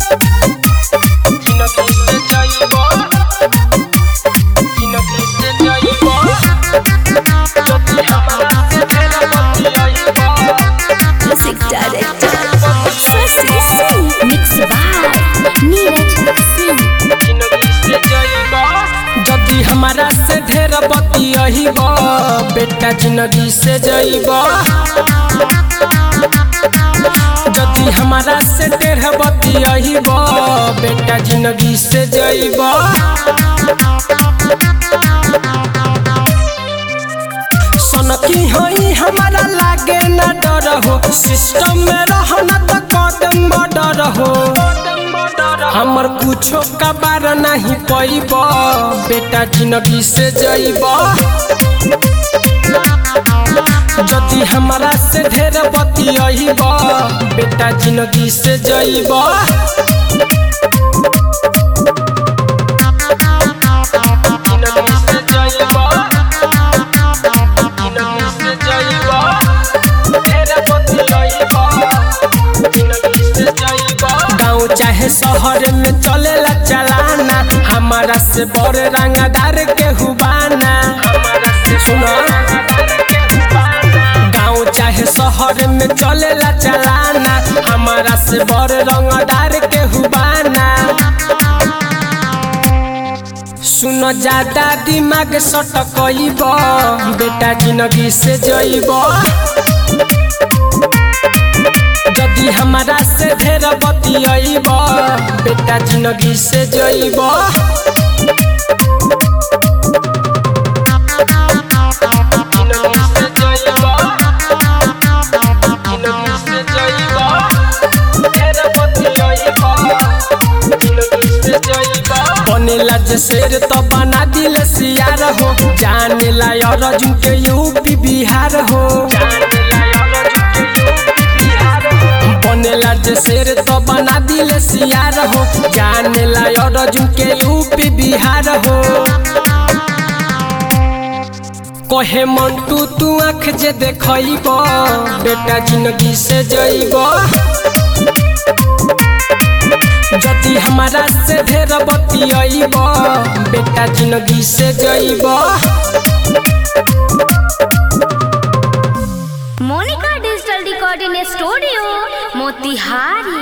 Music director Sasi Singh, mixed by Neeraj Singh. जदी हमारा से ढेर बतियहिब बेटा जिंदगी से जइब। जदी हमारा से ढेर बतियहिब बेटा जिंदगी से जइब। सनकी होई हमारा लागे ना डर हो, सिस्टम में रहना तो कदम बॉर्डर हो। हमर कुछो का बार नहीं पैब बेटा जिंदगी से जइब। जदी हमारा से ढेर बतियहिब बेटा जिंदगी से जइब। गाँव चाहे शहर में चलेला चलाना, हमारा से बड़ रंगदार के हुबाना। सुनो गाँव चाहे शहर में चलेला चलाना, हमारा से बड़ रंगदार के हुबाना। सुनो ज्यादा दिमाग सटकइब बेटा जिंदगी से जइब। जदी हमारा से ढेर बतियहिब बेटा जिंदगी से जइब। बनेला जे शेर तो बना दिल सियार हो, जानेला अर्जुन के यूपी बिहार हो। बनेला जे शेर तो बना दिल सियार हो, जानेला अर्जुन के यूपी बिहार हो। कहे मंटू तू आँख जे देखइब बेटा जिंदगी से जइब। जदी हमारा से ढेर बतियहिब बेटा जिंदगी से जइब। Monica Digital Recording Studio, Motihari।